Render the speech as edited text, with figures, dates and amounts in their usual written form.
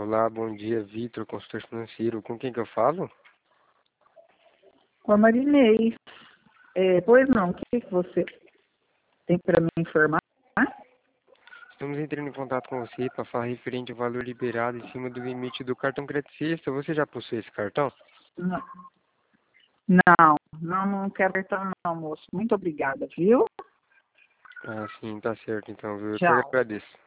Olá, bom dia, Vitor, consultor financeiro. Com quem que eu falo? Com a Marinês. Pois não, o que você tem para me informar? Estamos entrando em contato com você para falar referente ao valor liberado em cima do limite do cartão Credicista. Você já possui esse cartão? Não, não quero cartão não, moço. Muito obrigada, viu? Ah, sim, tá certo então, viu? Eu que Tchau. agradeço.